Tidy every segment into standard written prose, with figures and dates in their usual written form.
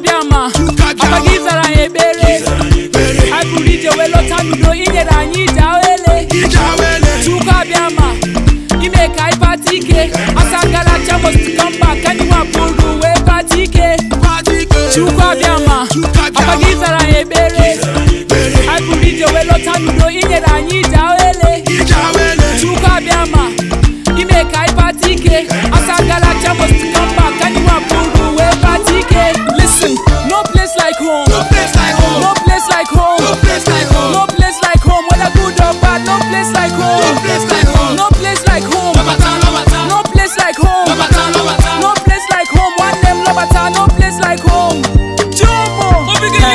Chukwuabiama Abagizara ebere Akurije welota nudo inyere anyị ijawele Chukwuabiama ime ka anyị patike Asangala chamos to come back anyone puru we patike Chukwuabiama Abagizara ebere Akurije welota nudo inyere anyị ijawele Chukwuabiama ime ka anyị patike Asangala chamos to come back anyone puru we patike. Listen, no place like home. No place like home. No place like home. No place like home. No place like home. Whether good or bad, no place like home. No place like home. No place like home. No place like home. No place like home. One name Lobata. No place like home. Jomo.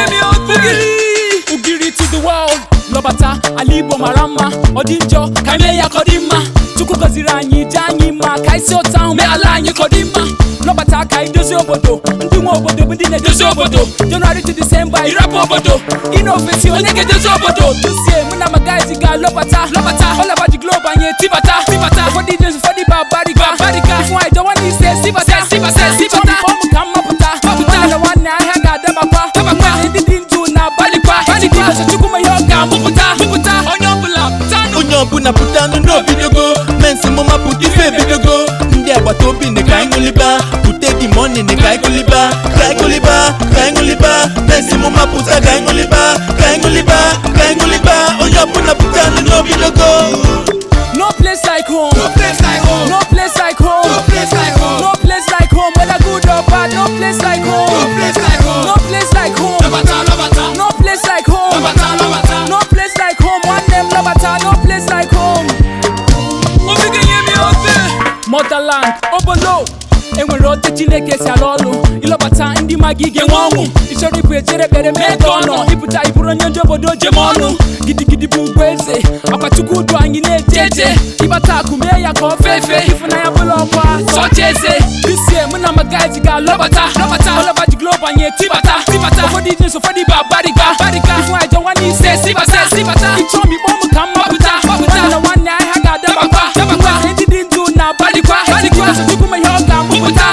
Ugiri to the world. Lobata. Alibo Marama. Odinjo. Kameya Kodima. Chukugazira anyi janyima. Kaisio town. Me alanyi Kodima. Lobata kai dozi obodo. Ndimo obodo bindine dozi obodo. January to December irapo obodo. Innovation nege dozi obodo. This year muna magazi ga Lobata. All over the globe anye tibata. For the days for the barbarika. If I don't want to say sibata. Form kama puta. Na wana haga dabakwa. Hindi dinju na balikwa. Chikima chukuma yoga muputa. Onyobuna putano no bidogo. Mensi mama puti fe bidogo. Ndi abatobi ne kaingoliba. Pute di money ne kaingoliba. Mensi mama puta kaingoliba. Onyobuna putano no bidogo. No place like home. No place like home. No place like home. No place like home. No place like home. Whether good or bad, no place like home. No place like home. No place like home. Lobata. No place like home. Lobata. No place like home. One name Lobata. No place like home. Motherland, Obolo. Enwere ote Chineke si alolu Ilobata ndị magige nwanwu Ishori bụ ejere bere mego ọnọ Iputa iburu onye ndị obodo jemọnụ Gidigidi bụ ugweze Akpachukwu udu anyị na-ejeje Ibata akume ya ka ofefe Ifunanya bụla ọkwa sọcheze This year mụ na magaji ga Lobata All over the globe anyị tibata Ụfọdụ ije ụfọdụ barbarika Ifu anyị jọwa n'ise sibata Ichọ mikpọ mụ ka mma pụta Na nwanne anyị ha ga-adabakwa Ndị dị ndụ na balikwa Chukwu ma ihe ọ ga-amụpụta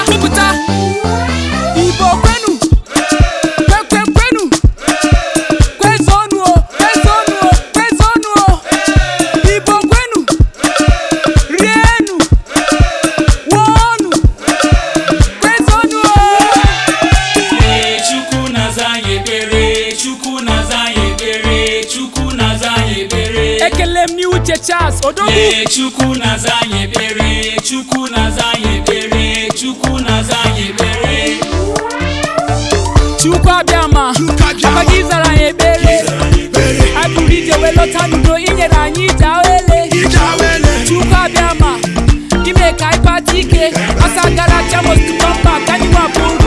Igbo kwenu kwenu kwezonu Igbo kwenu rienu wonu kwezonu Chukwu na zanye ebere Ekele m ni Uche Charles Odogwu Chukwu na zanye ebere Chukwuabiama Abagizara ebere Akurije welota nudo inyere anyị ijawele Chukwuabiama ime ka anyị patike Asangala chamos to come back anyone puru